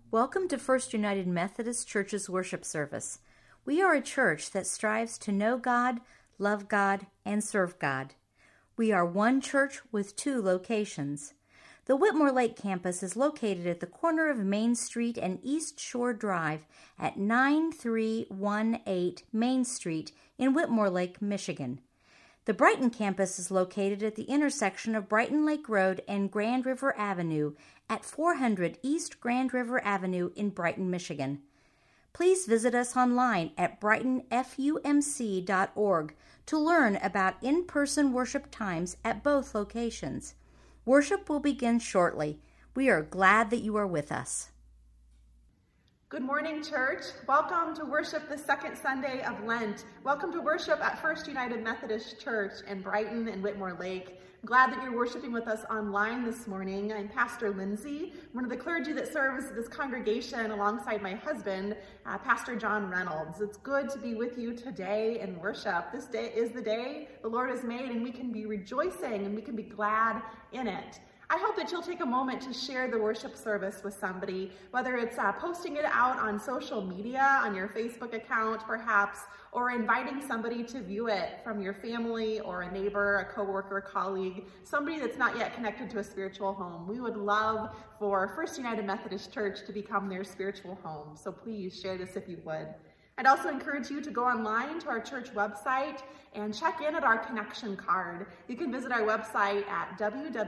Welcome to First United Methodist Church's worship service. We are a church that strives to know God, love God, and serve God. We are one church with two locations. The Whitmore Lake campus is located at the corner of Main Street and East Shore Drive at 9318 Main Street in Whitmore Lake, Michigan. The Brighton campus is located at the intersection of Brighton Lake Road and Grand River Avenue at 400 East Grand River Avenue in Brighton, Michigan. Please visit us online at brightonfumc.org to learn about in-person worship times at both locations. Worship will begin shortly. We are glad that you are with us. Good morning, church. Welcome to worship the second Sunday of Lent. Welcome to worship at First United Methodist Church in Brighton and Whitmore Lake. I'm glad that you're worshiping with us online this morning. I'm Pastor Lindsay, one of the clergy that serves this congregation alongside my husband, Pastor John Reynolds. It's good to be with you today in worship. This day is the day the Lord has made, and we can be rejoicing and we can be glad in it. I hope that you'll take a moment to share the worship service with somebody, whether it's posting it out on social media, on your Facebook account perhaps, or inviting somebody to view it from your family or a neighbor, a coworker, a colleague, somebody that's not yet connected to a spiritual home. We would love for First United Methodist Church to become their spiritual home, so please share this if you would. I'd also encourage you to go online to our church website and check in at our connection card. You can visit our website at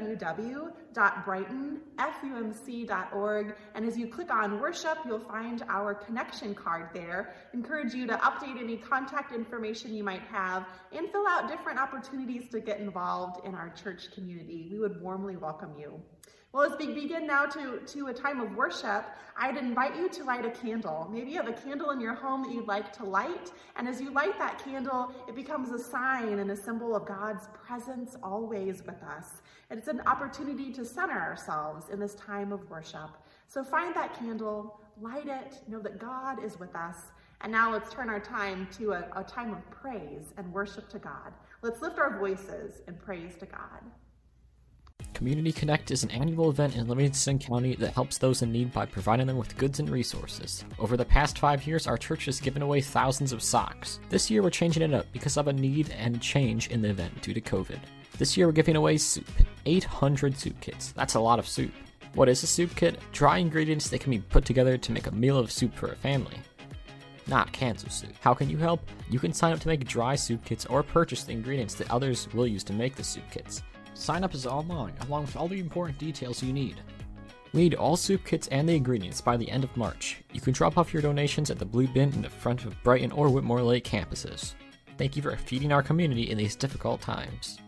www.brightonfumc.org, and as you click on worship, you'll find our connection card there. I encourage you to update any contact information you might have and fill out different opportunities to get involved in our church community. We would warmly welcome you. Well, as we begin now to a time of worship, I'd invite you to light a candle. Maybe you have a candle in your home that you'd like to light, and as you light that candle, it becomes a sign and a symbol of God's presence always with us. And it's an opportunity to center ourselves in this time of worship. So find that candle, light it, know that God is with us. And now let's turn our time to a time of praise and worship to God. Let's lift our voices in praise to God. Community Connect is an annual event in Livingston County that helps those in need by providing them with goods and resources. Over the past 5 years, our church has given away thousands of socks. This year, we're changing it up because of a need and change in the event due to COVID. This year, we're giving away soup. 800 soup kits. That's a lot of soup. What is a soup kit? Dry ingredients that can be put together to make a meal of soup for a family. Not cans of soup. How can you help? You can sign up to make dry soup kits or purchase the ingredients that others will use to make the soup kits. Sign up is online, along with all the important details you need. We need all soup kits and the ingredients by the end of March. You can drop off your donations at the blue bin in the front of Brighton or Whitmore Lake campuses. Thank you for feeding our community in these difficult times.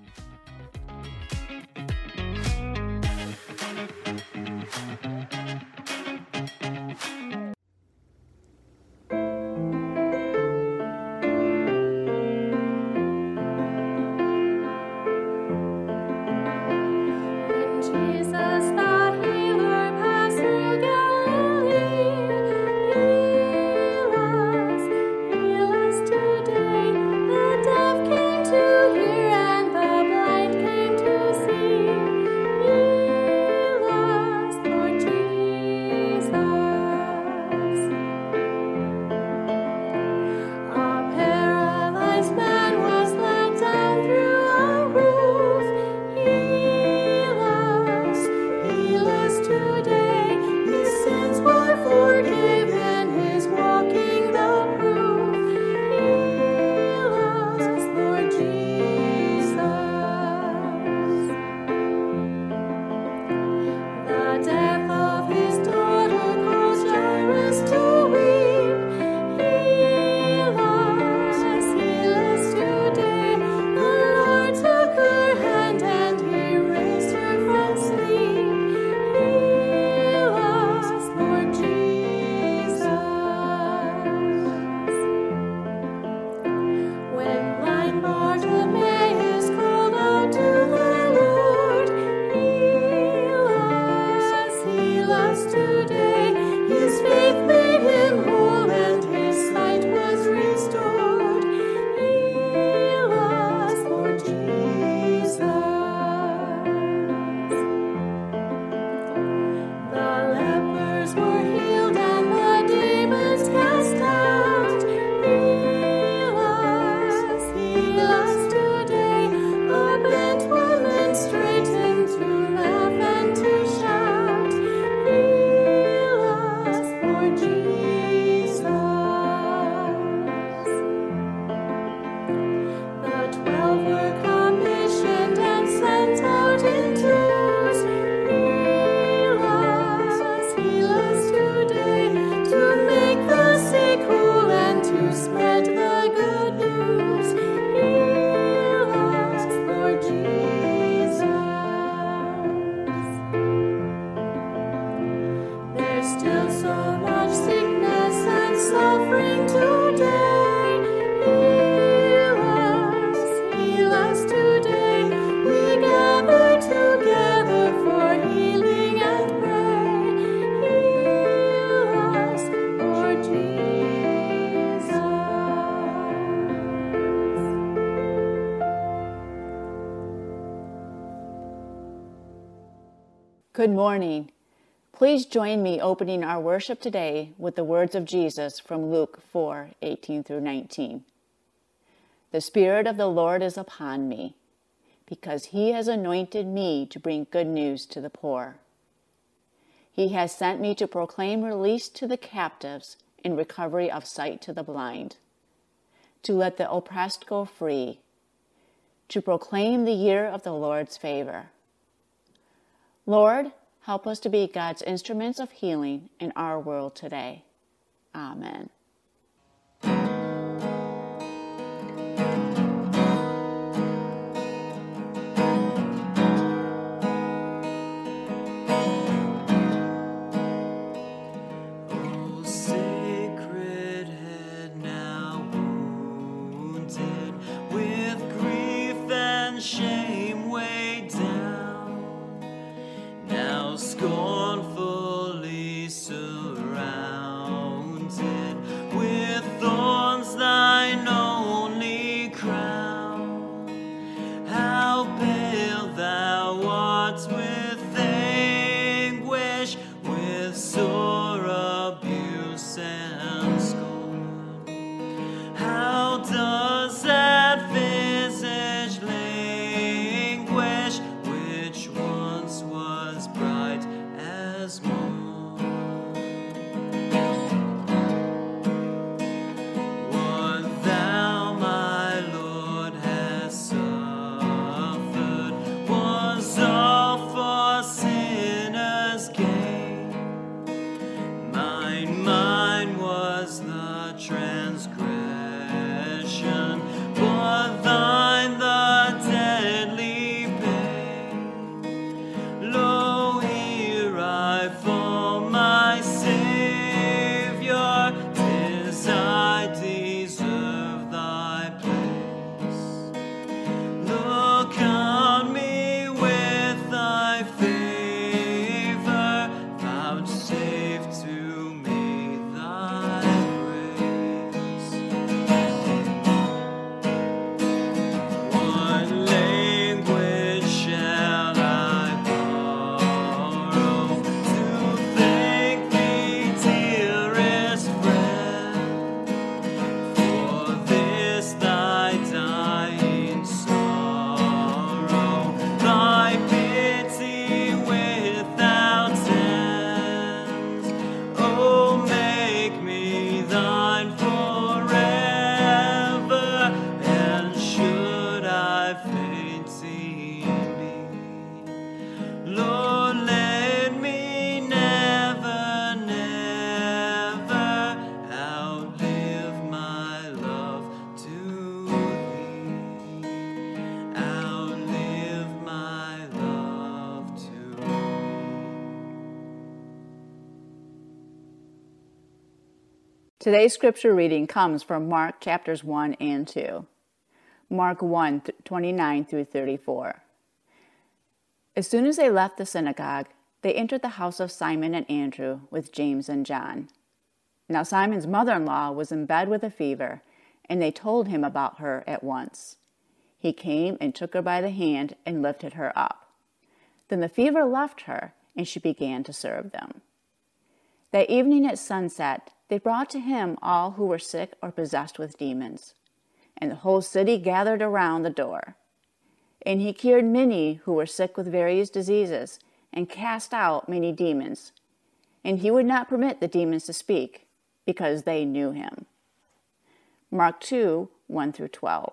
Today, the deaf came to hear, and the Good morning. Please join me opening our worship today with the words of Jesus from Luke 4:18 through 19. The Spirit of the Lord is upon me, because he has anointed me to bring good news to the poor. He has sent me to proclaim release to the captives and recovery of sight to the blind, to let the oppressed go free, to proclaim the year of the Lord's favor. Lord, help us to be God's instruments of healing in our world today. Amen. Shame weighed down, now scornfully surrounded with thorns, thine only crown. How pale thou art with anguish, with sore abuse and scorn. How does that visage which once was bright as morn? What thou, my Lord, hast suffered was all for sinners' gain. Mine was the transgression, but thine the deadly. Lo, here I fall, my Savior, 'tis I deserve thy place. Look on me with thy favor, vouchsafe to me thy grace. What language shall I Today's scripture reading comes from Mark chapters 1 and 2. Mark 1:29 through 34. As soon as they left the synagogue, they entered the house of Simon and Andrew with James and John. Now Simon's mother-in-law was in bed with a fever, and they told him about her at once. He came and took her by the hand and lifted her up. Then the fever left her, and she began to serve them. That evening at sunset, they brought to him all who were sick or possessed with demons, and the whole city gathered around the door. And he cured many who were sick with various diseases, and cast out many demons. And he would not permit the demons to speak, because they knew him. Mark 2:1 through 12.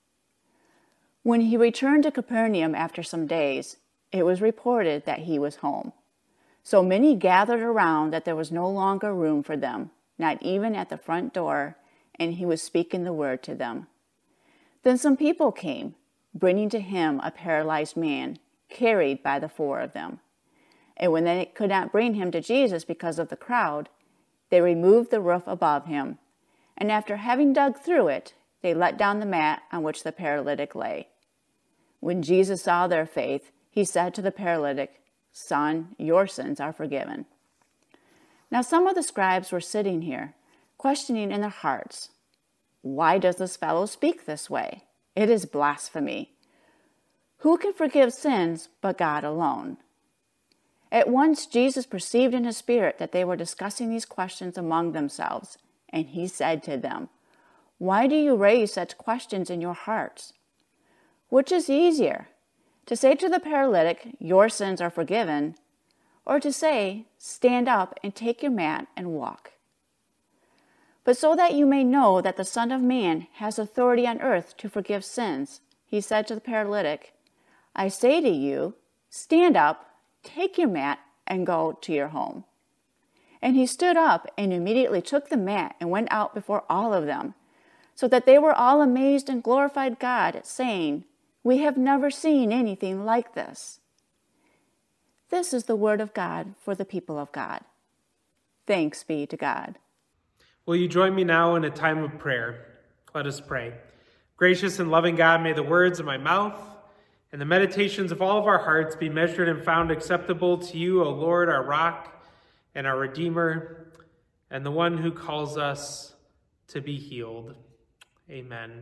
When he returned to Capernaum after some days, it was reported that he was home. So many gathered around that there was no longer room for them, not even at the front door, and he was speaking the word to them. Then some people came, bringing to him a paralyzed man, carried by the four of them. And when they could not bring him to Jesus because of the crowd, they removed the roof above him, and after having dug through it, they let down the mat on which the paralytic lay. When Jesus saw their faith, he said to the paralytic, "Son, your sins are forgiven." Now some of the scribes were sitting here, questioning in their hearts, "Why does this fellow speak this way? It is blasphemy. Who can forgive sins but God alone?" At once Jesus perceived in his spirit that they were discussing these questions among themselves, and he said to them, "Why do you raise such questions in your hearts? Which is easier, to say to the paralytic, 'Your sins are forgiven,' or to say, 'Stand up and take your mat and walk'? But so that you may know that the Son of Man has authority on earth to forgive sins," he said to the paralytic, "I say to you, stand up, take your mat, and go to your home." And he stood up and immediately took the mat and went out before all of them, so that they were all amazed and glorified God, saying, "We have never seen anything like this." This is the word of God for the people of God. Thanks be to God. Will you join me now in a time of prayer? Let us pray. Gracious and loving God, may the words of my mouth and the meditations of all of our hearts be measured and found acceptable to you, O Lord, our rock and our Redeemer, and the one who calls us to be healed. Amen.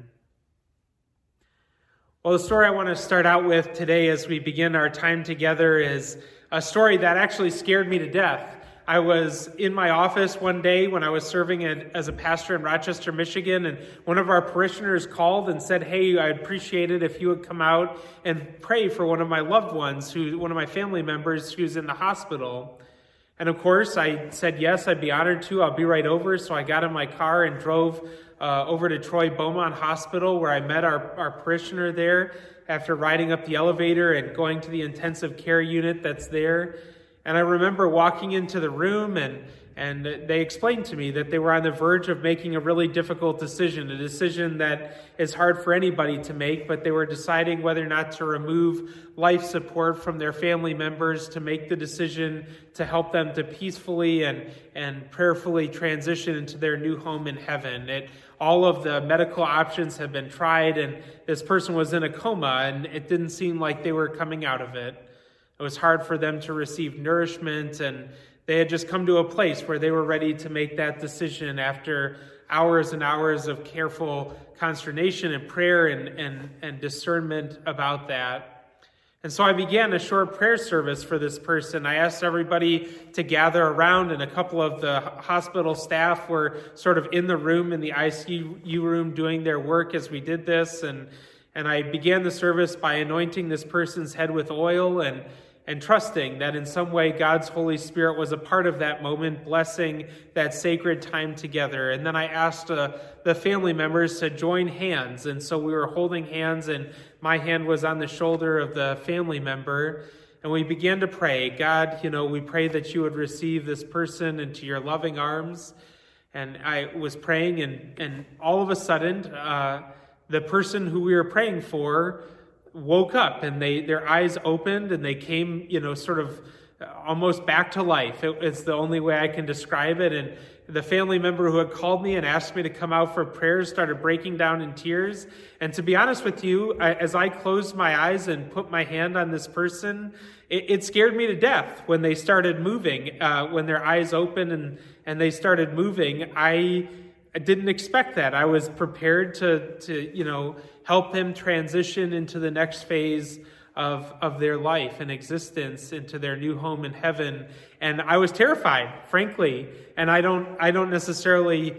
Well, the story I want to start out with today as we begin our time together is a story that actually scared me to death. I was in my office one day when I was serving as a pastor in Rochester, Michigan, and one of our parishioners called and said, "Hey, I'd appreciate it if you would come out and pray for one of my loved ones, one of my family members who's in the hospital." And of course, I said, yes, I'd be honored to. I'll be right over. So I got in my car and drove over to Troy Beaumont Hospital, where I met our parishioner there after riding up the elevator and going to the intensive care unit that's there. And I remember walking into the room and they explained to me that they were on the verge of making a really difficult decision, a decision that is hard for anybody to make, but they were deciding whether or not to remove life support from their family members, to make the decision to help them to peacefully and prayerfully transition into their new home in heaven. All of the medical options have been tried, and this person was in a coma, and it didn't seem like they were coming out of it. It was hard for them to receive nourishment, and they had just come to a place where they were ready to make that decision after hours and hours of careful consternation and prayer and discernment about that. And so I began a short prayer service for this person. I asked everybody to gather around, and a couple of the hospital staff were sort of in the room, in the ICU room, doing their work as we did this. And I began the service by anointing this person's head with oil and trusting that in some way God's Holy Spirit was a part of that moment, blessing that sacred time together. And then I asked the family members to join hands. And so we were holding hands, and my hand was on the shoulder of the family member. And we began to pray, God, we pray that you would receive this person into your loving arms. And I was praying, and all of a sudden, the person who we were praying for woke up, and their eyes opened, and they came, sort of almost back to life. It's the only way I can describe it. And the family member who had called me and asked me to come out for prayers started breaking down in tears. And to be honest with you, as I closed my eyes and put my hand on this person, it scared me to death when they started moving, when their eyes opened and they started moving. I didn't expect that. I was prepared to help him transition into the next phase of their life and existence, into their new home in heaven. And I was terrified, frankly. And I don't necessarily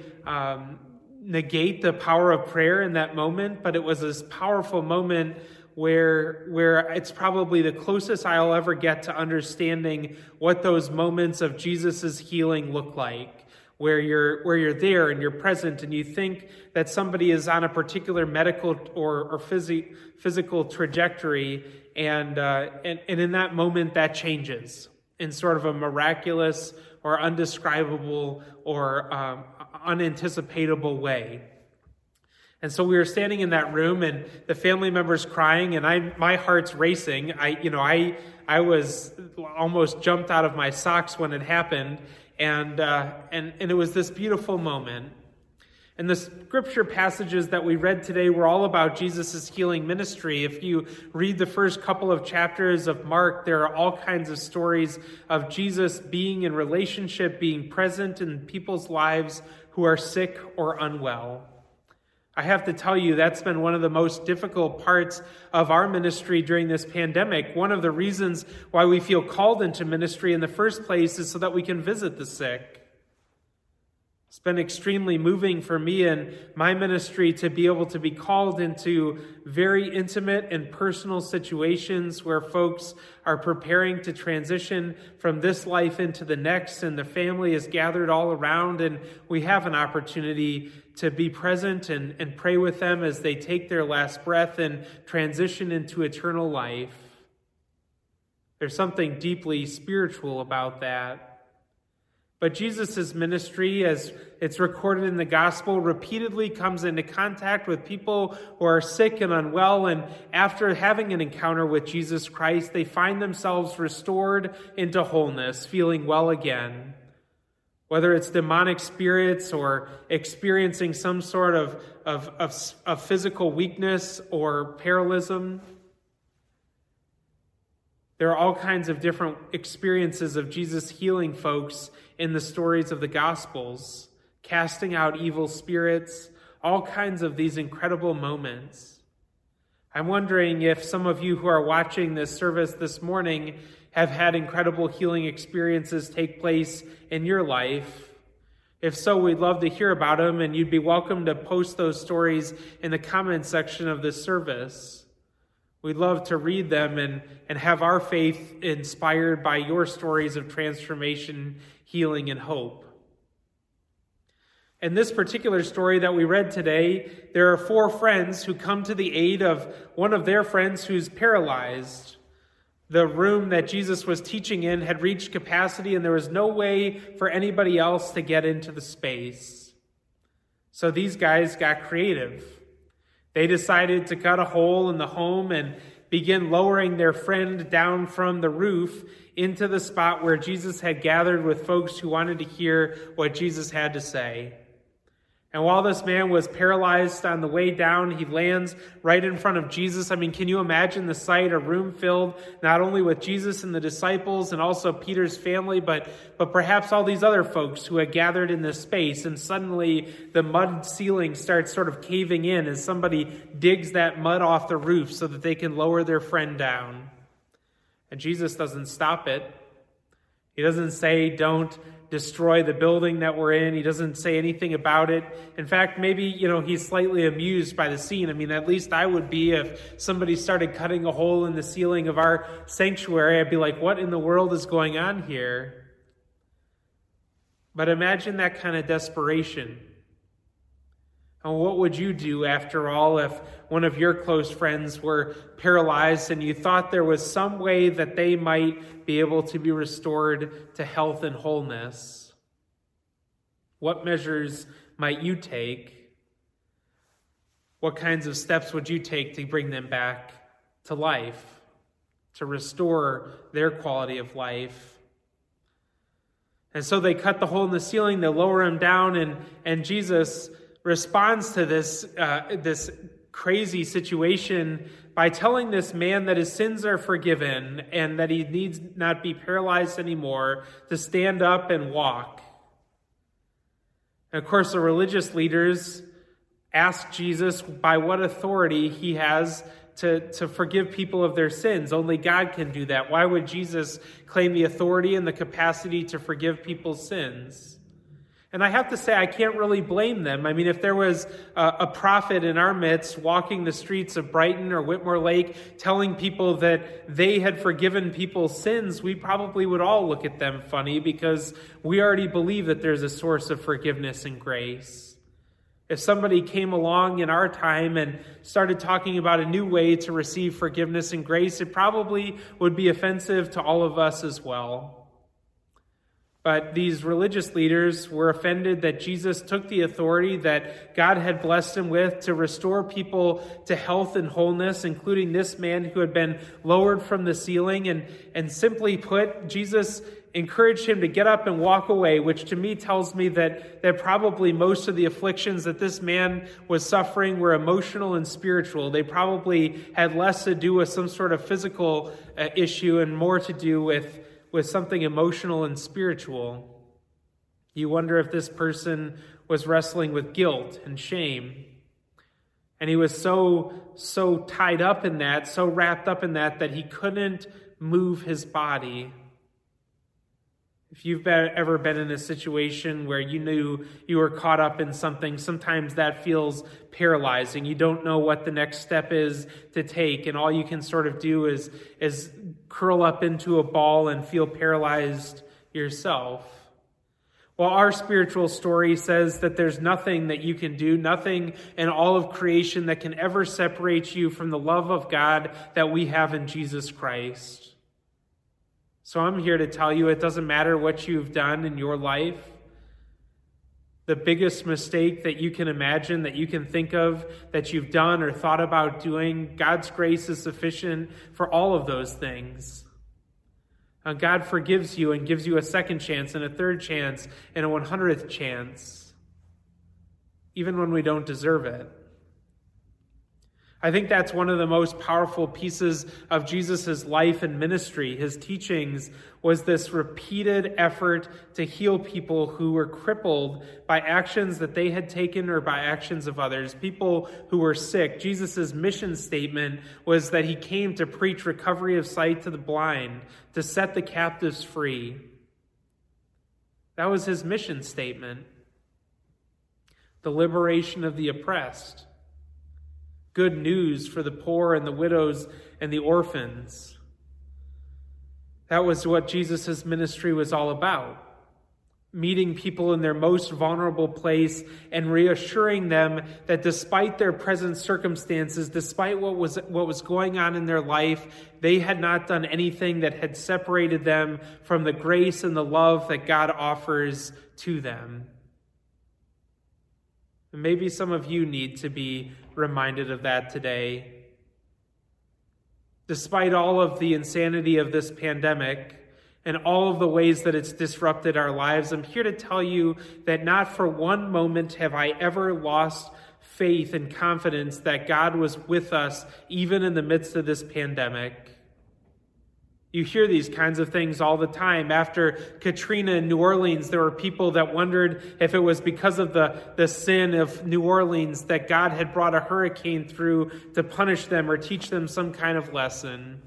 negate the power of prayer in that moment, but it was this powerful moment where it's probably the closest I'll ever get to understanding what those moments of Jesus's healing look like. Where you're there and you're present, and you think that somebody is on a particular medical or physical trajectory, and in that moment that changes in sort of a miraculous or undescribable or unanticipatable way. And so we were standing in that room, and the family members crying, and my heart's racing. I was almost jumped out of my socks when it happened. And it was this beautiful moment. And the scripture passages that we read today were all about Jesus' healing ministry. If you read the first couple of chapters of Mark, there are all kinds of stories of Jesus being in relationship, being present in people's lives who are sick or unwell. I have to tell you, that's been one of the most difficult parts of our ministry during this pandemic. One of the reasons why we feel called into ministry in the first place is so that we can visit the sick. It's been extremely moving for me and my ministry to be able to be called into very intimate and personal situations where folks are preparing to transition from this life into the next, and the family is gathered all around, and we have an opportunity to be present and pray with them as they take their last breath and transition into eternal life. There's something deeply spiritual about that. But Jesus' ministry, as it's recorded in the gospel, repeatedly comes into contact with people who are sick and unwell, and after having an encounter with Jesus Christ, they find themselves restored into wholeness, feeling well again. Whether it's demonic spirits or experiencing some sort of physical weakness or parallelism, there are all kinds of different experiences of Jesus healing folks in the stories of the Gospels, casting out evil spirits, all kinds of these incredible moments. I'm wondering if some of you who are watching this service this morning have had incredible healing experiences take place in your life. If so, we'd love to hear about them, and you'd be welcome to post those stories in the comments section of this service. We'd love to read them and have our faith inspired by your stories of transformation, healing, and hope. In this particular story that we read today, there are 4 friends who come to the aid of one of their friends who's paralyzed. The room that Jesus was teaching in had reached capacity, and there was no way for anybody else to get into the space. So these guys got creative. They decided to cut a hole in the home and begin lowering their friend down from the roof into the spot where Jesus had gathered with folks who wanted to hear what Jesus had to say. And while this man was paralyzed on the way down, he lands right in front of Jesus. I mean, can you imagine the sight? A room filled not only with Jesus and the disciples and also Peter's family, but perhaps all these other folks who had gathered in this space. And suddenly the mud ceiling starts sort of caving in as somebody digs that mud off the roof so that they can lower their friend down. And Jesus doesn't stop it. He doesn't say, don't destroy the building that we're in. He doesn't say anything about it. In fact, maybe, he's slightly amused by the scene. I mean, at least I would be if somebody started cutting a hole in the ceiling of our sanctuary. I'd be like, what in the world is going on here? But imagine that kind of desperation. And what would you do, after all, if one of your close friends were paralyzed and you thought there was some way that they might be able to be restored to health and wholeness? What measures might you take? What kinds of steps would you take to bring them back to life, to restore their quality of life? And so they cut the hole in the ceiling, they lower him down, and Jesus responds to this crazy situation by telling this man that his sins are forgiven and that he needs not be paralyzed anymore, to stand up and walk. And of course, the religious leaders ask Jesus by what authority he has to forgive people of their sins. Only God can do that. Why would Jesus claim the authority and the capacity to forgive people's sins? And I have to say, I can't really blame them. I mean, if there was a prophet in our midst walking the streets of Brighton or Whitmore Lake telling people that they had forgiven people's sins, we probably would all look at them funny, because we already believe that there's a source of forgiveness and grace. If somebody came along in our time and started talking about a new way to receive forgiveness and grace, it probably would be offensive to all of us as well. But these religious leaders were offended that Jesus took the authority that God had blessed him with to restore people to health and wholeness, including this man who had been lowered from the ceiling. And simply put, Jesus encouraged him to get up and walk away, which to me tells me that probably most of the afflictions that this man was suffering were emotional and spiritual. They probably had less to do with some sort of physical issue and more to do with something emotional and spiritual. You wonder if this person was wrestling with guilt and shame. And he was so tied up in that, so wrapped up in that he couldn't move his body. If you've ever been in a situation where you knew you were caught up in something, sometimes that feels paralyzing. You don't know what the next step is to take, and all you can sort of do is curl up into a ball and feel paralyzed yourself. Well, our spiritual story says that there's nothing that you can do, nothing in all of creation that can ever separate you from the love of God that we have in Jesus Christ. So I'm here to tell you it doesn't matter what you've done in your life. The biggest mistake that you can imagine, that you can think of, that you've done or thought about doing, God's grace is sufficient for all of those things. God forgives you and gives you a second chance and a third chance and a 100th chance, even when we don't deserve it. I think that's one of the most powerful pieces of Jesus' life and ministry. His teachings was this repeated effort to heal people who were crippled by actions that they had taken or by actions of others, people who were sick. Jesus' mission statement was that he came to preach recovery of sight to the blind, to set the captives free. That was his mission statement. The liberation of the oppressed. Good news for the poor and the widows and the orphans. That was what Jesus' ministry was all about. Meeting people in their most vulnerable place and reassuring them that despite their present circumstances, despite what was going on in their life, they had not done anything that had separated them from the grace and the love that God offers to them. And maybe some of you need to be reminded of that today. Despite all of the insanity of this pandemic and all of the ways that it's disrupted our lives, I'm here to tell you that not for one moment have I ever lost faith and confidence that God was with us even in the midst of this pandemic. You hear these kinds of things all the time. After Katrina in New Orleans, there were people that wondered if it was because of the sin of New Orleans that God had brought a hurricane through to punish them or teach them some kind of lesson.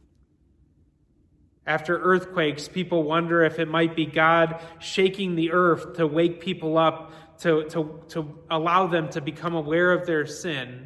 After earthquakes, people wonder if it might be God shaking the earth to wake people up, to allow them to become aware of their sin.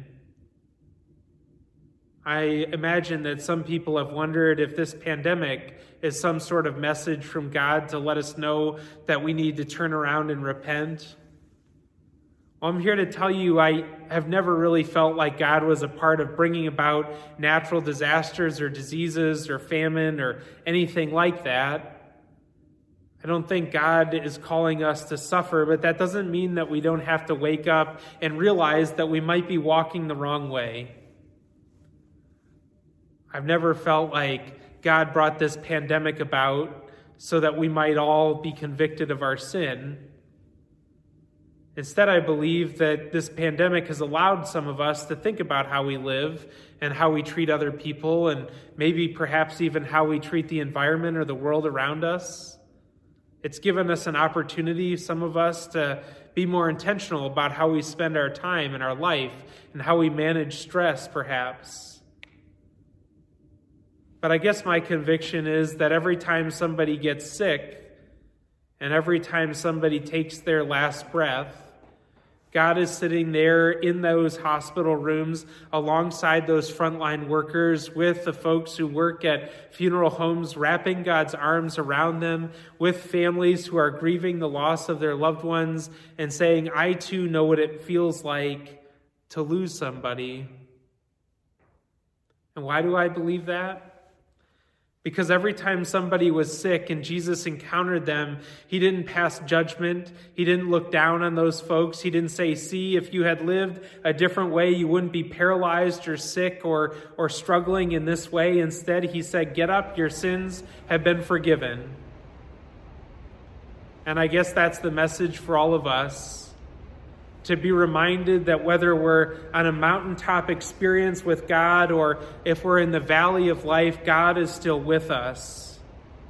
I imagine that some people have wondered if this pandemic is some sort of message from God to let us know that we need to turn around and repent. Well, I'm here to tell you I have never really felt like God was a part of bringing about natural disasters or diseases or famine or anything like that. I don't think God is calling us to suffer, but that doesn't mean that we don't have to wake up and realize that we might be walking the wrong way. I've never felt like God brought this pandemic about so that we might all be convicted of our sin. Instead, I believe that this pandemic has allowed some of us to think about how we live and how we treat other people and maybe perhaps even how we treat the environment or the world around us. It's given us an opportunity, some of us, to be more intentional about how we spend our time and our life and how we manage stress, perhaps. But I guess my conviction is that every time somebody gets sick and every time somebody takes their last breath, God is sitting there in those hospital rooms alongside those frontline workers with the folks who work at funeral homes, wrapping God's arms around them, with families who are grieving the loss of their loved ones and saying, I too know what it feels like to lose somebody. And why do I believe that? Because every time somebody was sick and Jesus encountered them, he didn't pass judgment. He didn't look down on those folks. He didn't say, see, if you had lived a different way, you wouldn't be paralyzed or sick or struggling in this way. Instead, he said, get up, your sins have been forgiven. And I guess that's the message for all of us. To be reminded that whether we're on a mountaintop experience with God or if we're in the valley of life, God is still with us.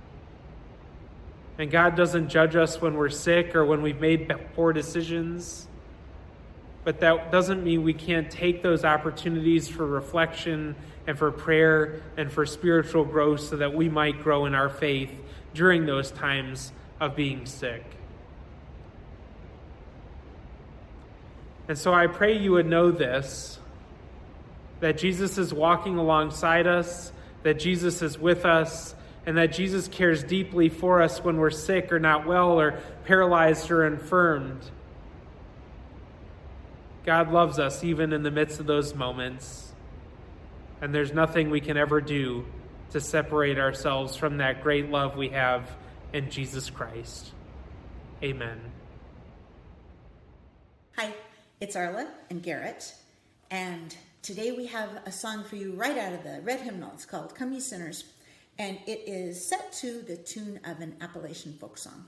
And God doesn't judge us when we're sick or when we've made poor decisions. but that doesn't mean we can't take those opportunities for reflection and for prayer and for spiritual growth so that we might grow in our faith during those times of being sick. And so I pray you would know this, that Jesus is walking alongside us, that Jesus is with us, and that Jesus cares deeply for us when we're sick or not well or paralyzed or infirmed. God loves us even in the midst of those moments, and there's nothing we can ever do to separate ourselves from that great love we have in Jesus Christ. Amen. Hi, it's Arla and Garrett, and today we have a song for you right out of the Red Hymnal. It's called Come Ye Sinners, and it is set to the tune of an Appalachian folk song.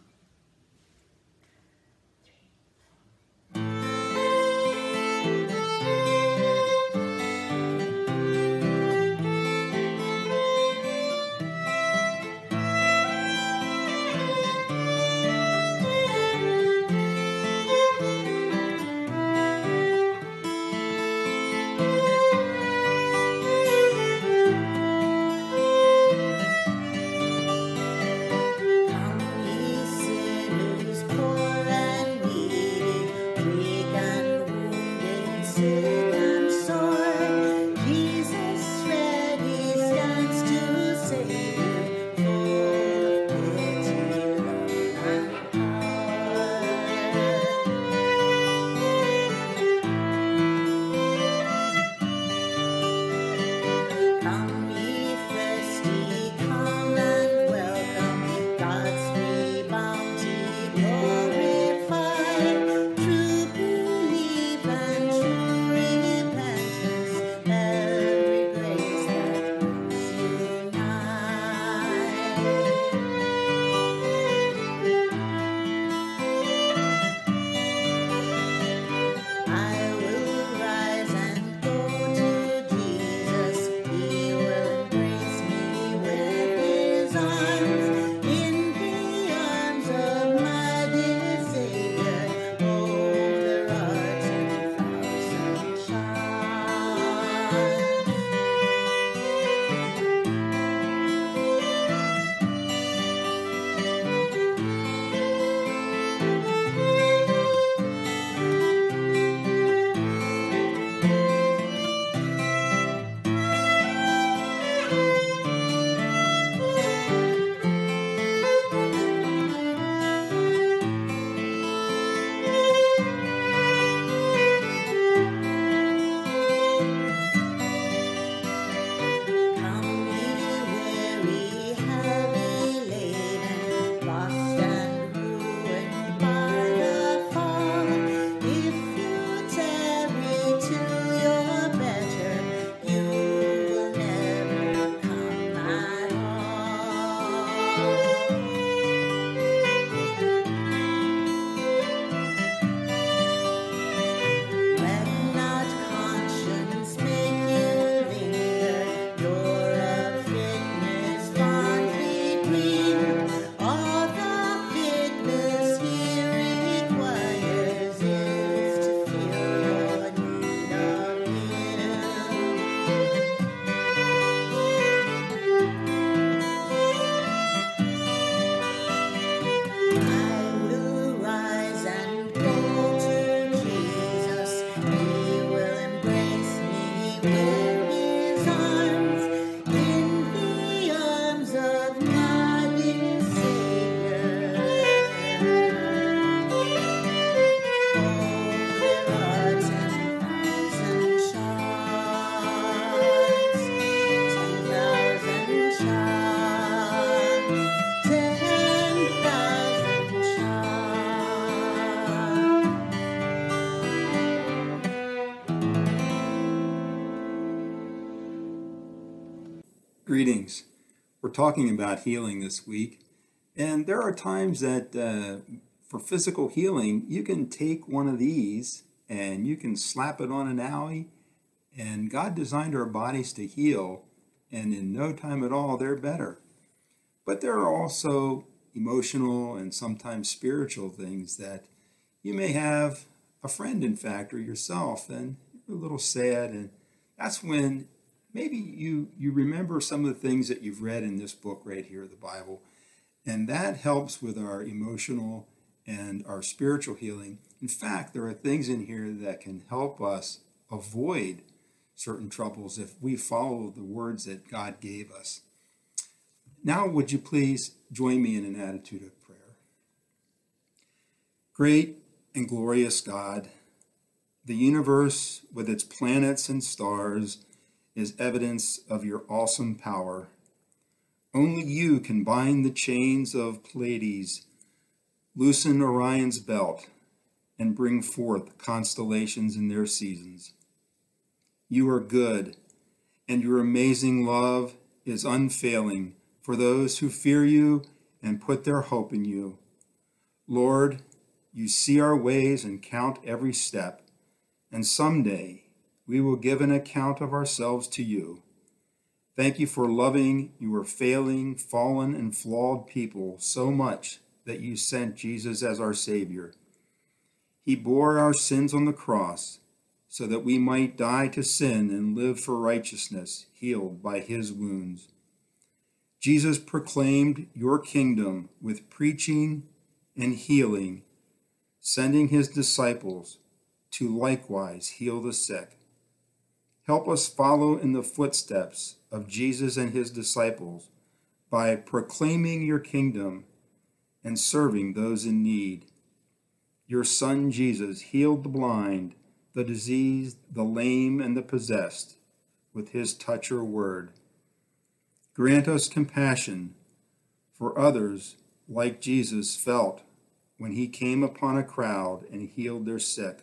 Greetings. We're talking about healing this week, and there are times that for physical healing, you can take one of these and you can slap it on an owie, and God designed our bodies to heal, and in no time at all, they're better. But there are also emotional and sometimes spiritual things that you may have a friend, in fact, or yourself, and you're a little sad. And that's when maybe you remember some of the things that you've read in this book right here, the Bible. And that helps with our emotional and our spiritual healing. In fact, there are things in here that can help us avoid certain troubles if we follow the words that God gave us. Now, would you please join me in an attitude of prayer? Great and glorious God, the universe with its planets and stars is evidence of your awesome power. Only you can bind the chains of Pleiades, loosen Orion's belt, and bring forth constellations in their seasons. You are good, and your amazing love is unfailing for those who fear you and put their hope in you. Lord, you see our ways and count every step, and someday we will give an account of ourselves to you. Thank you for loving your failing, fallen, and flawed people so much that you sent Jesus as our Savior. He bore our sins on the cross so that we might die to sin and live for righteousness, healed by his wounds. Jesus proclaimed your kingdom with preaching and healing, sending his disciples to likewise heal the sick. Help us follow in the footsteps of Jesus and his disciples by proclaiming your kingdom and serving those in need. Your Son Jesus healed the blind, the diseased, the lame, and the possessed with his touch or word. Grant us compassion for others like Jesus felt when he came upon a crowd and healed their sick.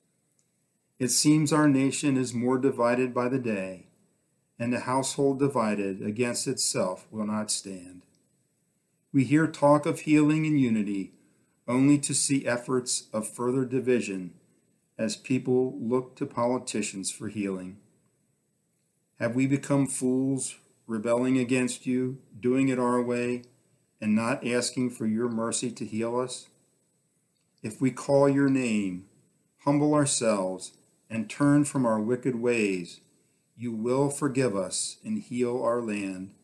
It seems our nation is more divided by the day, and a household divided against itself will not stand. We hear talk of healing and unity, only to see efforts of further division as people look to politicians for healing. Have we become fools, rebelling against you, doing it our way, and not asking for your mercy to heal us? If we call your name, humble ourselves, and turn from our wicked ways, you will forgive us and heal our land.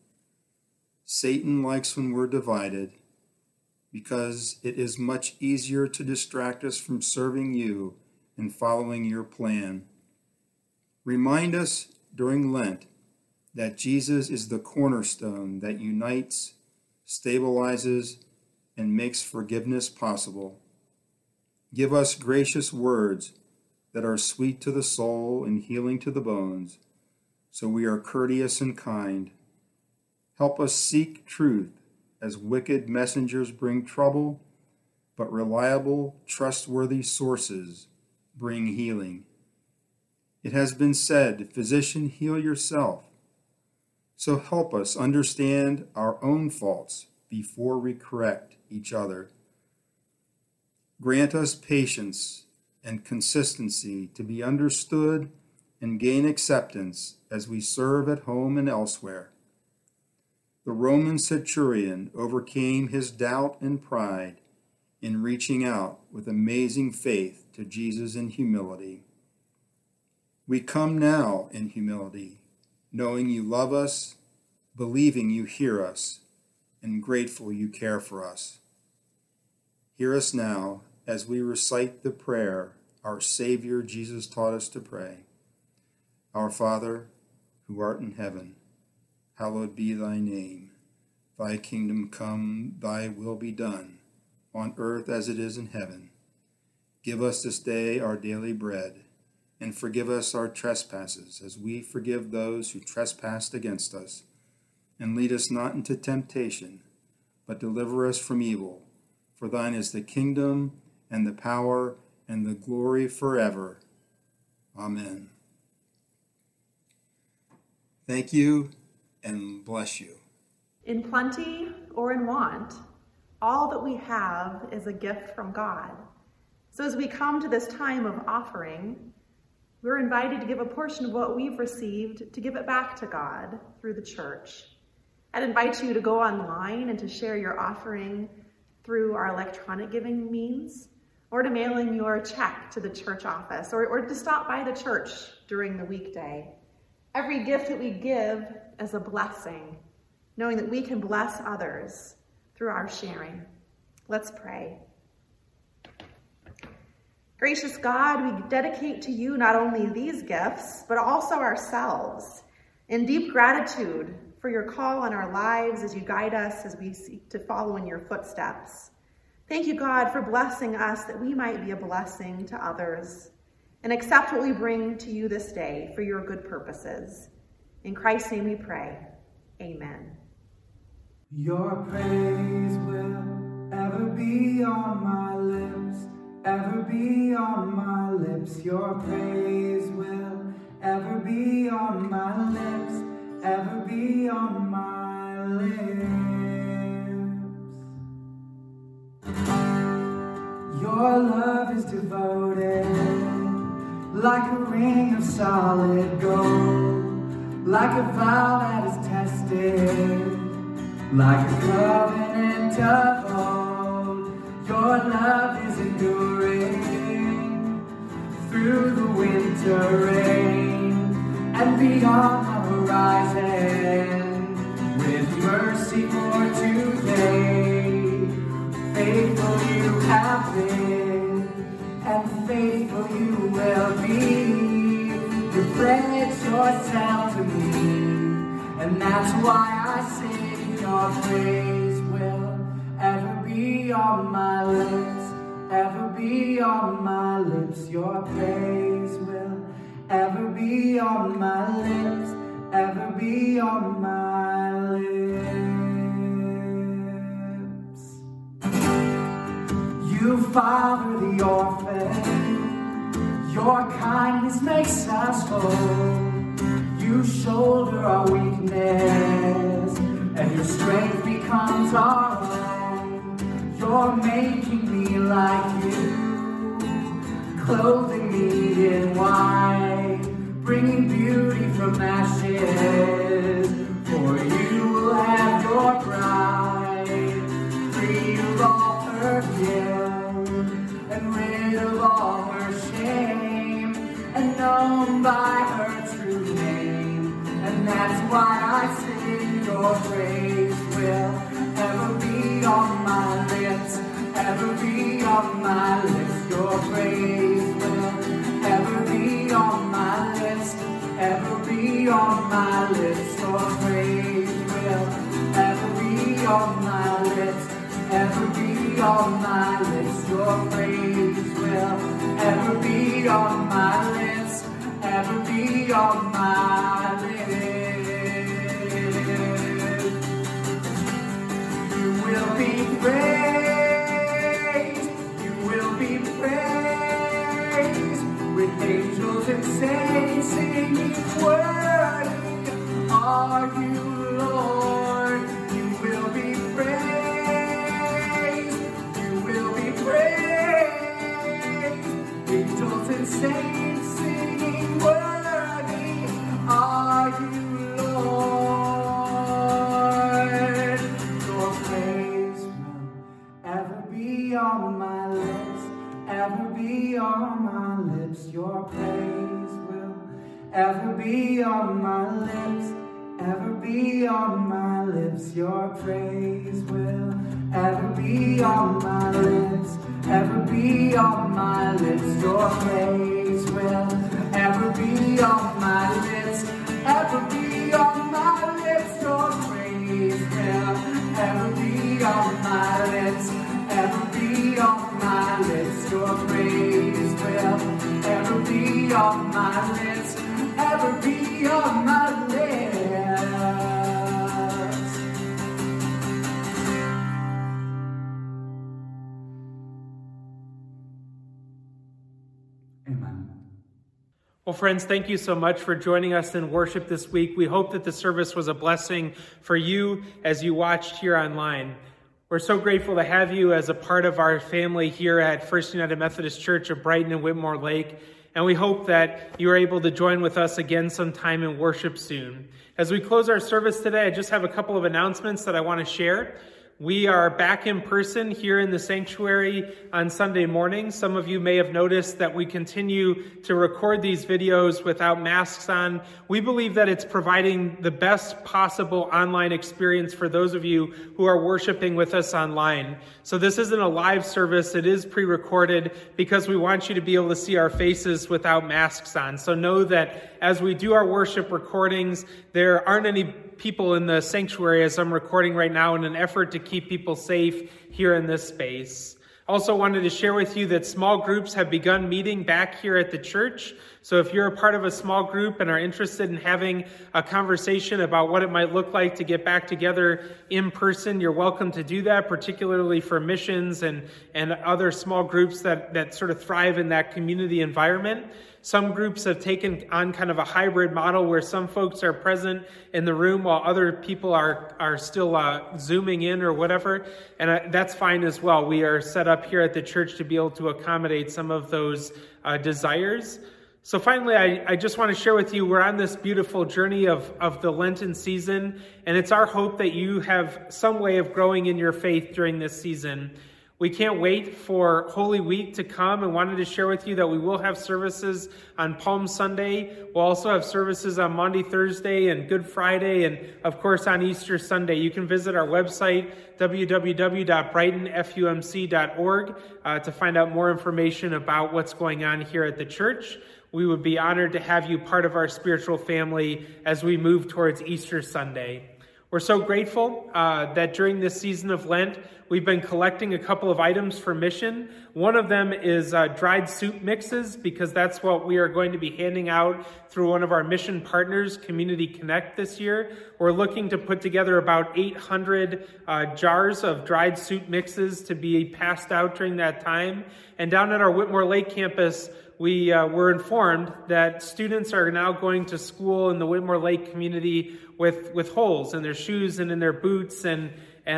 Satan likes when we're divided, because it is much easier to distract us from serving you and following your plan. Remind us during Lent that Jesus is the cornerstone that unites, stabilizes, and makes forgiveness possible. Give us gracious words that are sweet to the soul and healing to the bones, so we are courteous and kind. Help us seek truth as wicked messengers bring trouble, but reliable, trustworthy sources bring healing. It has been said, "Physician, heal yourself." So help us understand our own faults before we correct each other. Grant us patience and consistency to be understood and gain acceptance as we serve at home and elsewhere. The Roman centurion overcame his doubt and pride in reaching out with amazing faith to Jesus in humility. We come now in humility, knowing you love us, believing you hear us, and grateful you care for us. Hear us now as we recite the prayer our Savior Jesus taught us to pray. Our Father, who art in heaven, hallowed be thy name. Thy kingdom come, thy will be done, on earth as it is in heaven. Give us this day our daily bread, and forgive us our trespasses, as we forgive those who trespass against us. And lead us not into temptation, but deliver us from evil. For thine is the kingdom, and the power, and the glory forever. Amen. Thank you, and bless you. In plenty or in want, all that we have is a gift from God. So as we come to this time of offering, we're invited to give a portion of what we've received to give it back to God through the church. I'd invite you to go online and to share your offering through our electronic giving means, or to mail in your check to the church office, or to stop by the church during the weekday. Every gift that we give is a blessing, knowing that we can bless others through our sharing. Let's pray. Gracious God, we dedicate to you not only these gifts, but also ourselves in deep gratitude for your call on our lives as you guide us as we seek to follow in your footsteps. Thank you, God, for blessing us that we might be a blessing to others, and accept what we bring to you this day for your good purposes. In Christ's name we pray. Amen. Your praise will ever be on my lips, ever be on my lips. Your praise will ever be on my lips, ever be on my lips. Your love is devoted, like a ring of solid gold, like a vow that is tested, like a covenant of old. Your love is enduring through the winter rain and beyond the horizon, with mercy for today. Faithful you have been, and faithful you will be. You pledged yourself to me, and that's why I sing. Your praise will ever be on my lips, ever be on my lips. Your praise will ever be on my lips, ever be on my lips. You father the orphan, your kindness makes us whole. You shoulder our weakness, and your strength becomes our own. You're making me like you, clothing me in white, bringing beauty from ashes. For you will have your bride, free of all her guilt, and rid of all her shame, and known by her true name. And that's why I sing. Your praise will ever be on my lips, ever be on my lips. Your praise will ever be on my lips, ever be on my lips. Your praise will ever be on my lips, ever be on my lips. Your praise will ever be on my lips, ever be on my lips. You will be praised, you will be praised, with angels and saints singing, worthy are you, Lord. You will be praised, you will be praised, angels and saints singing, worthy are you, Lord. Your praise will ever be on my lips, ever be on my lips. Your praise will ever be on my lips, ever be on my lips. Your praise will ever be on my lips, ever be on my lips. Your praise will ever be on my lips, ever be on my lips. Your praise will ever be on my lips, ever be on my lips. Your praise will ever be on my lips, ever be on my lips. Amen. Well, friends, thank you so much for joining us in worship this week. We hope that the service was a blessing for you as you watched here online. We're so grateful to have you as a part of our family here at First United Methodist Church of Brighton and Whitmore Lake, and we hope that you are able to join with us again sometime in worship soon. As we close our service today, I just have a couple of announcements that I want to share. We are back in person here in the sanctuary on Sunday morning. Some of you may have noticed that we continue to record these videos without masks on. We believe that it's providing the best possible online experience for those of you who are worshiping with us online. So this isn't a live service. It is pre-recorded because we want you to be able to see our faces without masks on. So know that as we do our worship recordings, there aren't any people in the sanctuary as I'm recording right now in an effort to keep people safe here in this space. Also wanted to share with you that small groups have begun meeting back here at the church. So if you're a part of a small group and are interested in having a conversation about what it might look like to get back together in person, you're welcome to do that, particularly for missions and other small groups that sort of thrive in that community environment. Some groups have taken on kind of a hybrid model where some folks are present in the room while other people are still Zooming in or whatever. And that's fine as well. We are set up here at the church to be able to accommodate some of those desires. So finally, I just want to share with you, we're on this beautiful journey of the Lenten season, and it's our hope that you have some way of growing in your faith during this season. We can't wait for Holy Week to come and wanted to share with you that we will have services on Palm Sunday. We'll also have services on Maundy Thursday and Good Friday and, of course, on Easter Sunday. You can visit our website, www.brightonfumc.org, to find out more information about what's going on here at the church. We would be honored to have you part of our spiritual family as we move towards Easter Sunday. We're so grateful that during this season of Lent, we've been collecting a couple of items for mission. One of them is dried soup mixes, because that's what we are going to be handing out through one of our mission partners, Community Connect, this year. We're looking to put together about 800 jars of dried soup mixes to be passed out during that time. And down at our Whitmore Lake campus, we were informed that students are now going to school in the Whitmore Lake community with holes in their shoes and in their boots, and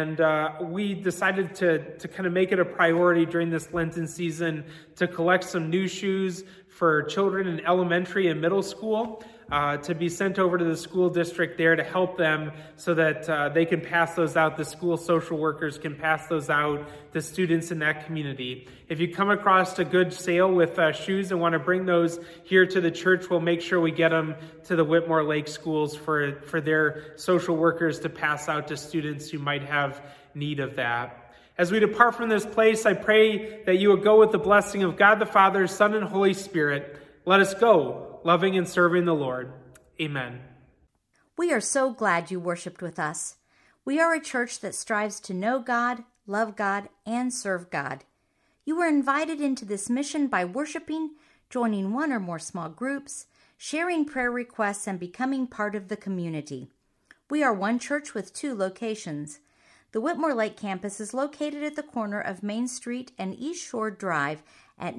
we decided to kind of make it a priority during this Lenten season to collect some new shoes for children in elementary and middle school to be sent over to the school district there to help them so that they can pass those out. The school social workers can pass those out to students in that community. If you come across a good sale with shoes and want to bring those here to the church, we'll make sure we get them to the Whitmore Lake schools for their social workers to pass out to students who might have need of that. As we depart from this place, I pray that you would go with the blessing of God the Father, Son, and Holy Spirit. Let us go, loving and serving the Lord. Amen. We are so glad you worshiped with us. We are a church that strives to know God, love God, and serve God. You were invited into this mission by worshiping, joining one or more small groups, sharing prayer requests, and becoming part of the community. We are one church with 2 locations. The Whitmore Lake campus is located at the corner of Main Street and East Shore Drive at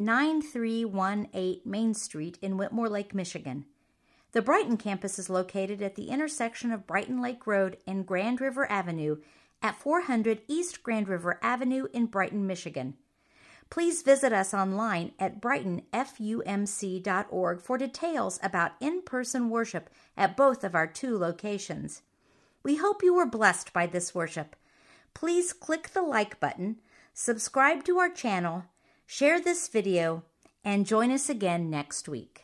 9318 Main Street in Whitmore Lake, Michigan. The Brighton campus is located at the intersection of Brighton Lake Road and Grand River Avenue at 400 East Grand River Avenue in Brighton, Michigan. Please visit us online at brightonfumc.org for details about in-person worship at both of our 2 locations. We hope you were blessed by this worship. Please click the like button, subscribe to our channel, share this video, and join us again next week.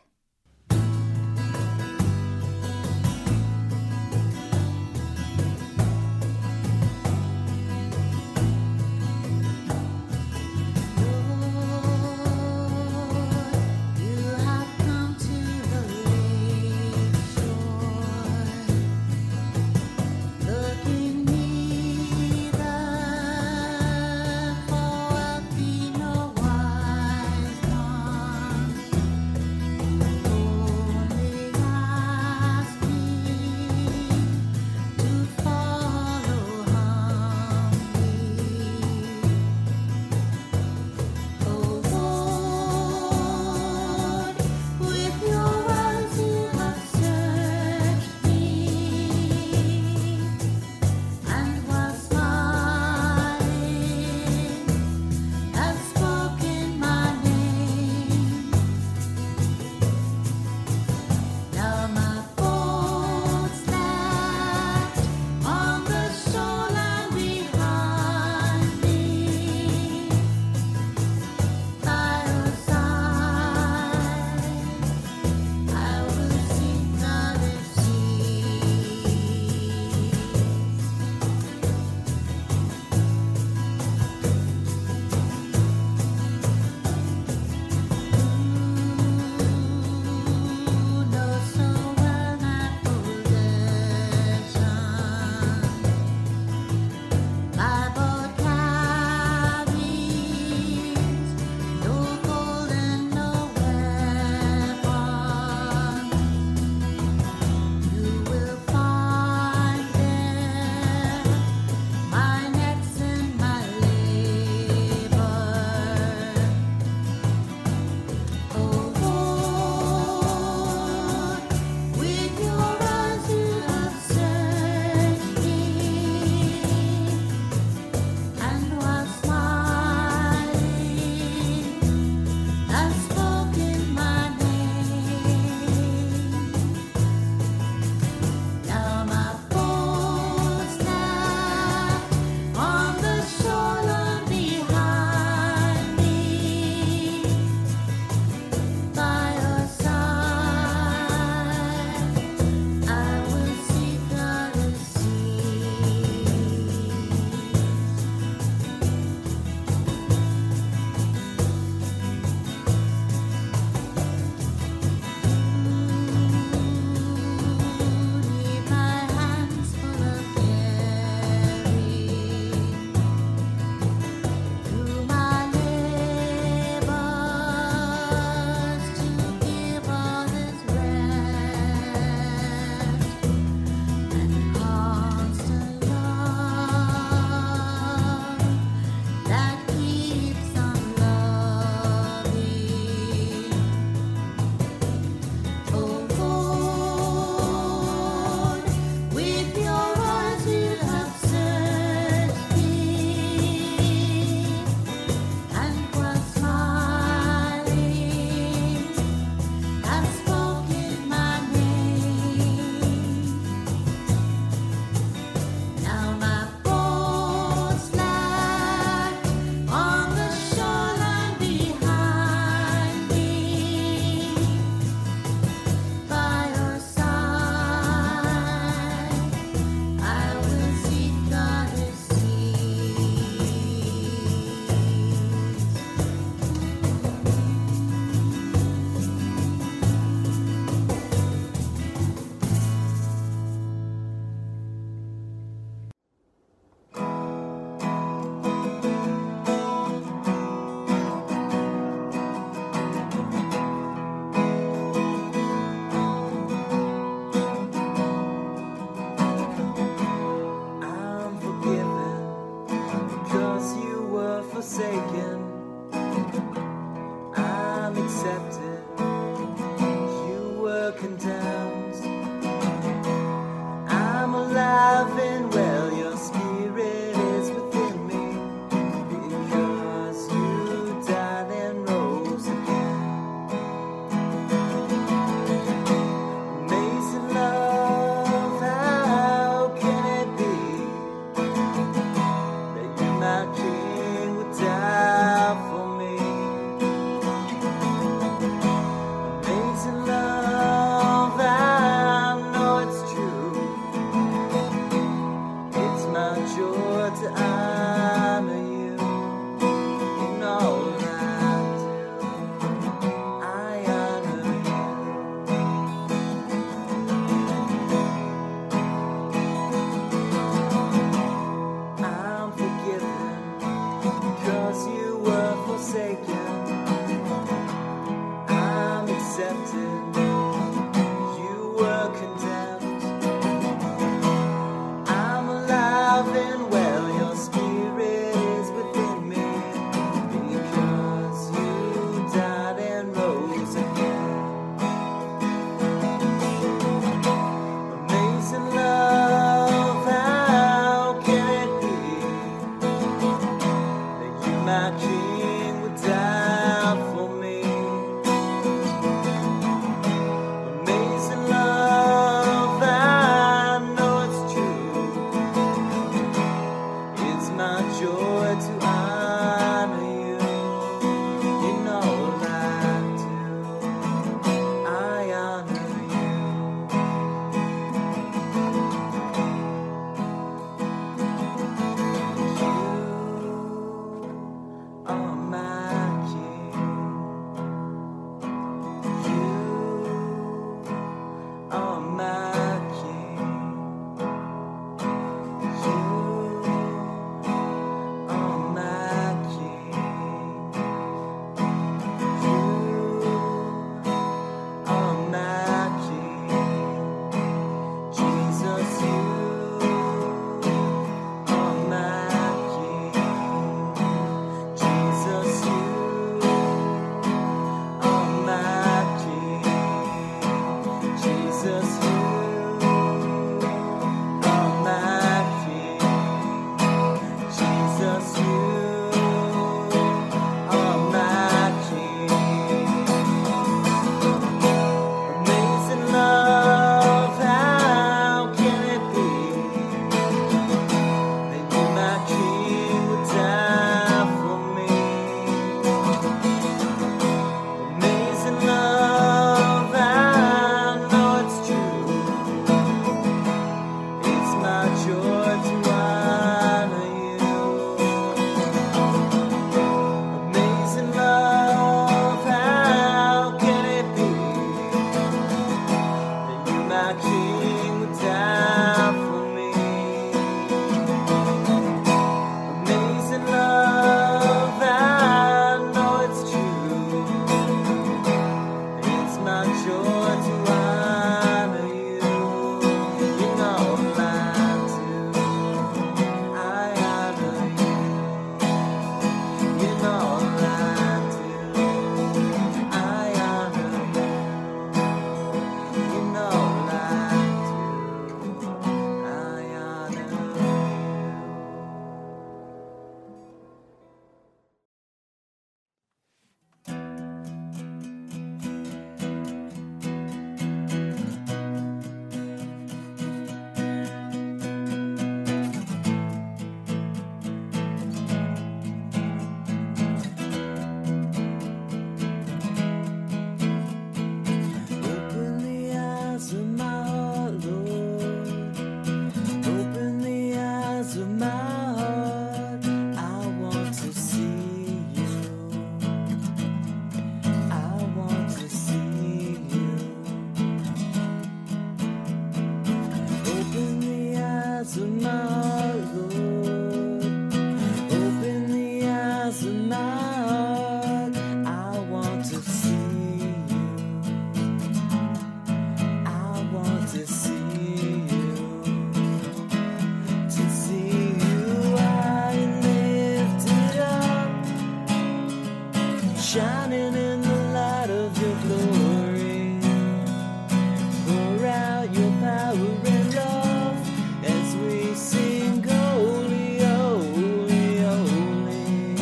light of your glory. Pour out your power and love as we sing holy, holy, holy.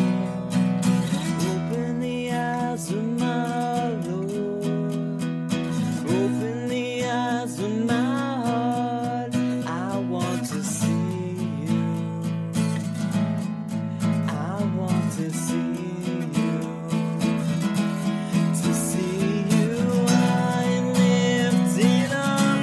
Open the eyes of my Lord. Open the eyes of my heart. I want to see you. I want to see you. To see you high and lifted up,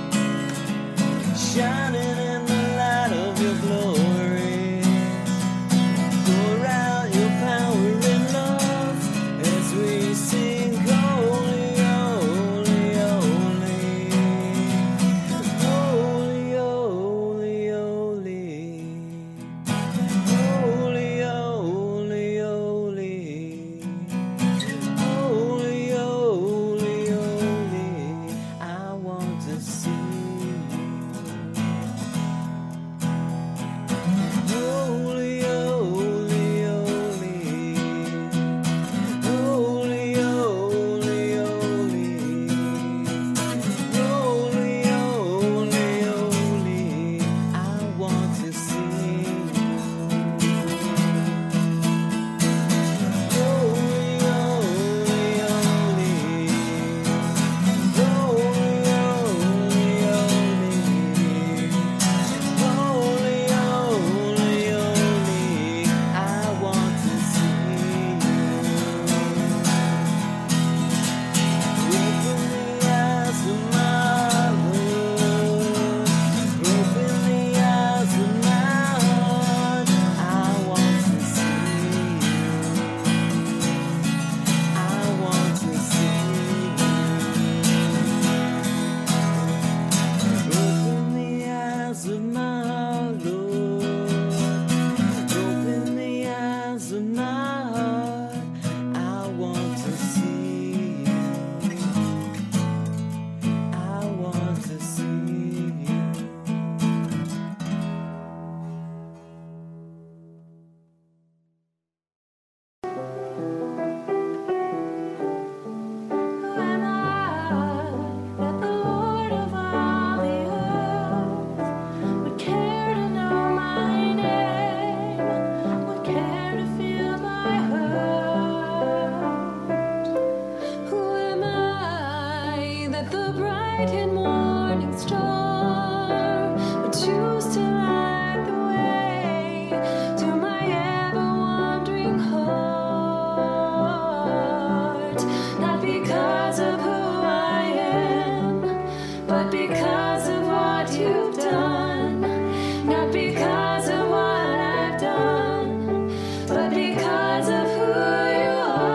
shining in the light of your glory. Pour out your power and love as we sing holy, holy, holy. Holy, holy, holy. Holy, holy, holy. Holy, holy, holy. I want to see you. Holy, holy, holy. Holy, holy, holy. Holy, holy, holy. I want to see you. Holy, holy, holy. Holy, holy, holy. Holy, holy, holy. I want to see you. Open the eyes of my Lord. Open the eyes of my heart. I want to see you. I want to see you. Open the eyes of my Lord. Open the eyes of my heart. I want to see you. I want to see you. Who am I that the Lord of all the earth would care to know my name, would care to feel my hurt? Who am I that the bright and morning star would choose to light the way through my ever-wandering heart? Not because of who I am, but because of what you've done. Not because of what I've done, but because of who you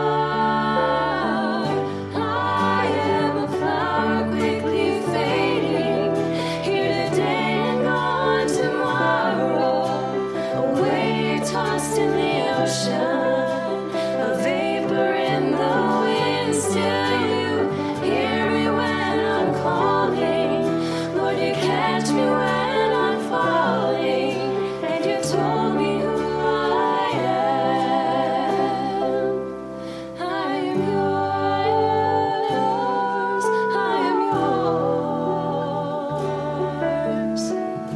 are. I am a flower quickly fading, here today and gone tomorrow. A wave tossed in the ocean, a vapor in the wind. Still you hear me when I'm calling. Lord, you catch me when I'm falling, and you told me who I am. I am yours. I am yours.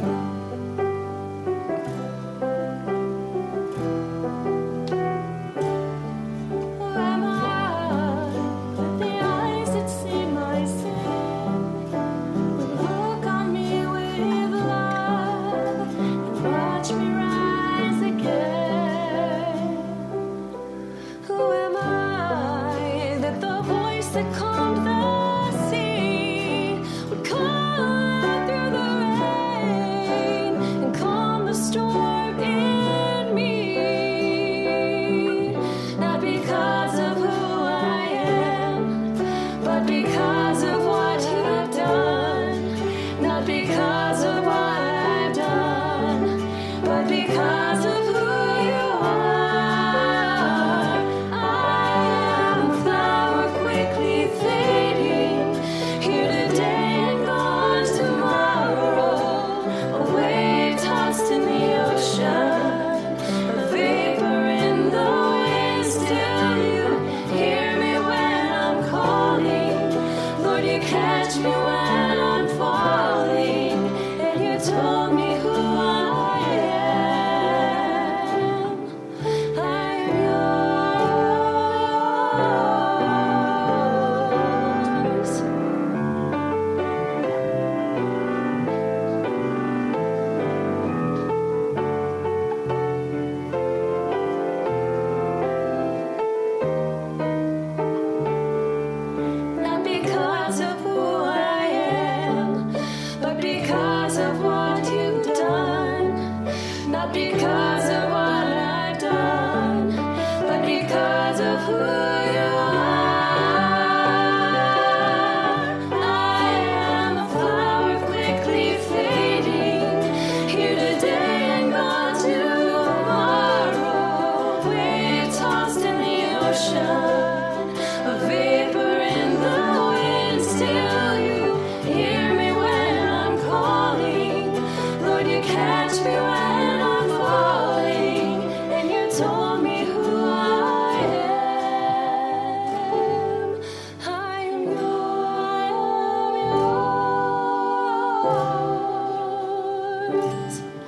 Who am I that the eyes that see my sin would look on me with love and watch me rise again? Who am I that the voice that calmed the sea would call out through the rain and calm the storm in me? Not because of who I am, but because of what you've done. Not because of what I've done, but because of who you are. I am a flower quickly fading, me when I'm falling, and you told me who I am. I'm yours. Not because of who I am, but because of what you've done. Not because of what I've done, but because of who you are. I am a flower quickly fading, here today and gone tomorrow. Wave tossed in the ocean, a vapor in the wind. Still you hear me when I'm calling. Lord, you catch me when I'm falling, and you told me who I am. I know I am yours.